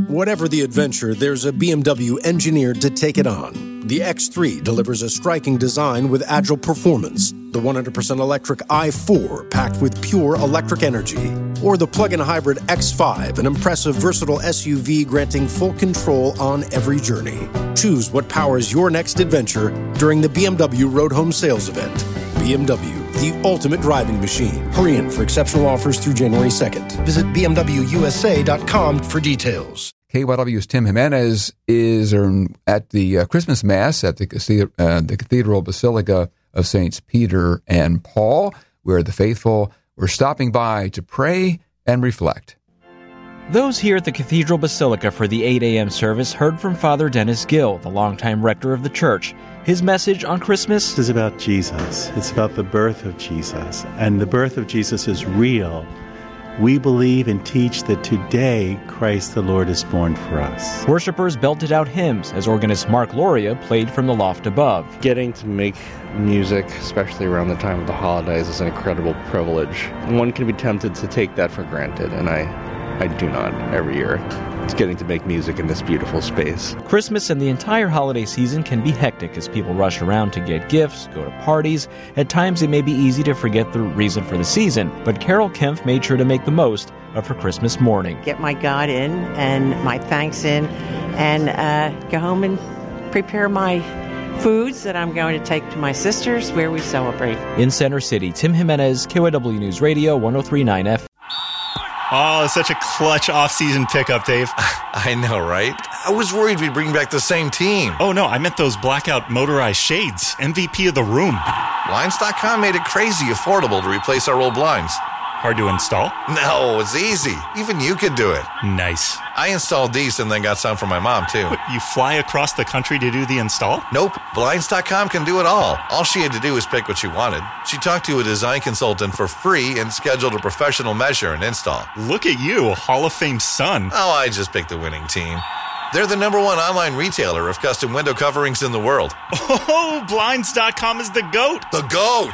Whatever the adventure, there's a BMW engineered to take it on. The X3 delivers a striking design with agile performance. The 100% electric i4 packed with pure electric energy. Or the plug-in hybrid X5, an impressive, versatile SUV granting full control on every journey. Choose what powers your next adventure during the BMW Road Home Sales Event. BMW, the ultimate driving machine. Hurry in for exceptional offers through January 2nd. Visit BMWUSA.com for details. KYW's Tim Jimenez is at the Christmas Mass at the Cathedral Basilica of Saints Peter and Paul, where the faithful were stopping by to pray and reflect. Those here at the Cathedral Basilica for the 8 a.m. service heard from Father Dennis Gill, the longtime rector of the church. His message on Christmas is about Jesus. It's about the birth of Jesus. And the birth of Jesus is real. We believe and teach that today Christ the Lord is born for us. Worshippers belted out hymns as organist Mark Loria played from the loft above. Getting to make music, especially around the time of the holidays, is an incredible privilege. One can be tempted to take that for granted, and I do not every year. It's getting to make music in this beautiful space. Christmas and the entire holiday season can be hectic as people rush around to get gifts, go to parties. At times it may be easy to forget the reason for the season, but Carol Kempf made sure to make the most of her Christmas morning. Get my God in and my thanks in and go home and prepare my foods that I'm going to take to my sisters where we celebrate. In Center City, Tim Jimenez, KYW News Radio, 103.9 FM. Oh, such a clutch off-season pickup, Dave. I know, right? I was worried we'd bring back the same team. Oh, no, I meant those blackout motorized shades. MVP of the room. Blinds.com made it crazy affordable to replace our old blinds. Hard to install? No, it's easy. Even you could do it. Nice. I installed these and then got some for my mom, too. What, you fly across the country to do the install? Nope. Blinds.com can do it all. All she had to do was pick what she wanted. She talked to a design consultant for free and scheduled a professional measure and install. Look at you, Hall of Fame son. Oh, I just picked the winning team. They're the #1 online retailer of custom window coverings in the world. Oh, Blinds.com is the GOAT. The GOAT!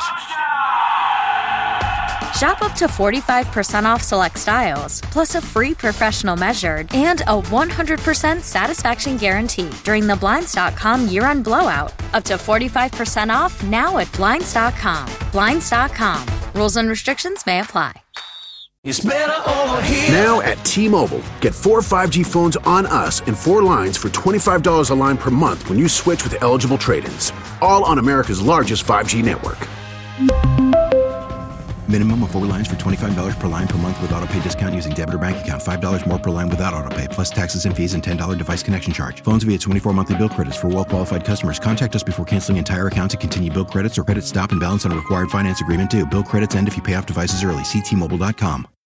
Shop up to 45% off select styles, plus a free professional measured and a 100% satisfaction guarantee during the Blinds.com year-end blowout. Up to 45% off now at Blinds.com. Blinds.com. Rules and restrictions may apply. It's better over here. Now at T-Mobile, get 4 5G phones on us and 4 lines for $25 a line per month when you switch with eligible trade-ins. All on America's largest 5G network. Minimum of 4 lines for $25 per line per month with autopay discount using debit or bank account. $5 more per line without autopay, plus taxes and fees and $10 device connection charge. Phones via 24 monthly bill credits for well-qualified customers. Contact us before canceling entire account to continue bill credits or credit stop and balance on a required finance agreement due. Bill credits end if you pay off devices early. See T-Mobile.com.